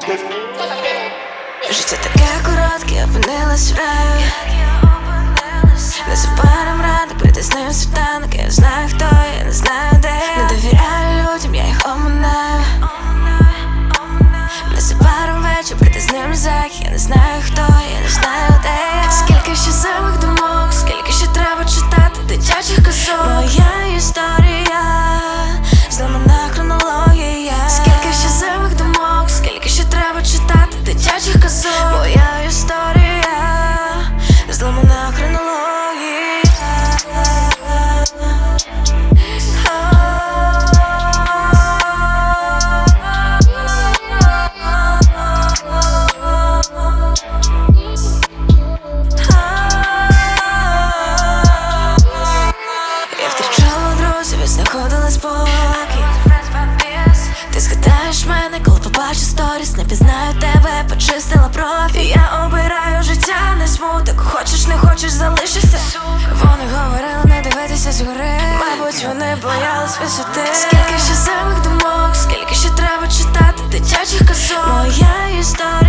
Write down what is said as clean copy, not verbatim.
Життя таке коротке, опинилась в раю. Незабаром ранок, притиснив світанок. Я знаю, хто я, не знаю, де я. Не довіряю людям, я їх оминаю. Незабаром вечір, притиснив зак. Я не знаю, хто я, не знаю, де я. Скільки ще зайвих думок, скільки ще треба читати дитячих казок. Моя історія, зламана хронологія. Скільки ще зайвих думок, скільки ще треба читати дитячих казок. Моя історія, зламана хронологія. Я втрачала друзів, я знаходила спокій. Ти згадаєш мене, коли побачу сторіс. Не пізнаю тебе, почистила профіль. Я обираю життя, не смуток. Хочеш, не хочеш, залишишся. Вони говорили, не дивитися згори. Мабуть, вони боялись висоти. Скільки ще зайвих думок, скільки ще треба читати дитячих казок. Моя історія.